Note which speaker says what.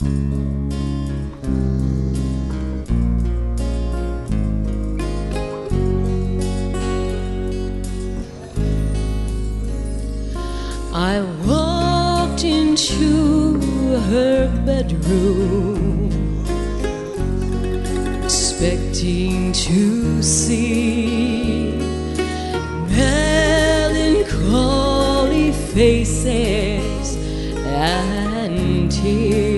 Speaker 1: I walked into her bedroom, expecting to see melancholy faces and tears.